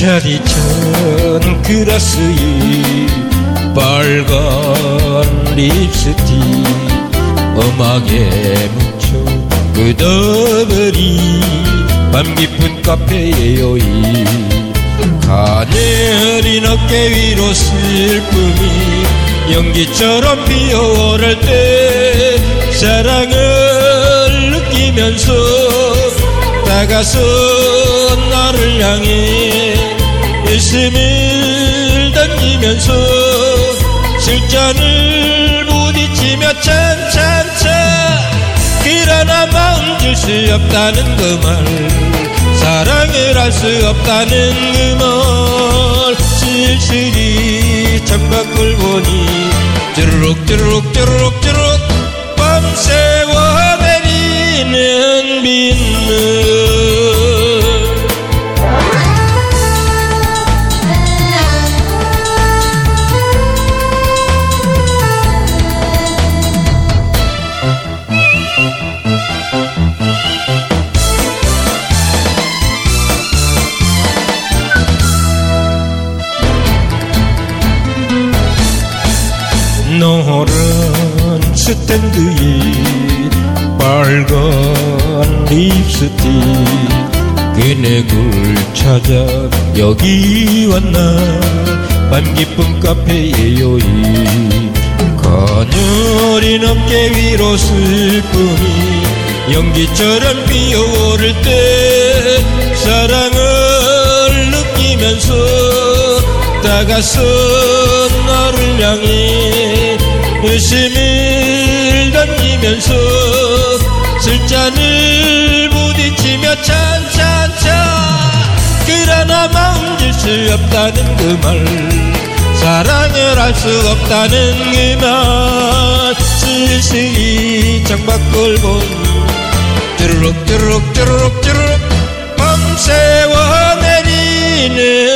차디찬 그라스에 빨간 립스틱 음악에 묻혀 끄덕거리 밤 깊은 카페에요 이 가녀린 어깨 위로 슬픔이 연기처럼 피어오를 때 사랑을 느끼면서 다가선 나를 향해 웃음을 던지면서 술잔을 부딪히며 찬찬찬 그러나 마음 줄 수 없다는 그 말 사랑을 할 수 없다는 그 말 쓸쓸히 창밖을 보니 쭈르륵 쭈르륵 쭈르륵 쭈르륵 밤새워 내리는 빗물 노란 스탠드에 빨간 립스틱 그네굴 찾아 여기 왔나 밤 깊은 카페에요 이 가녀린 어깨 위로 슬픔이 연기처럼 피어오를 때 사랑을 느끼면서 다가선 나를 향해 웃음을 던지면서 술잔을 부딪히며 찬찬찬 그러나 마음 줄 수 없다는 그 말 사랑을 할 수 없다는 그 말 쓸쓸히 창밖을 보니 쭈르륵 쭈르륵 쭈르륵 쭈르륵 밤새워 내리는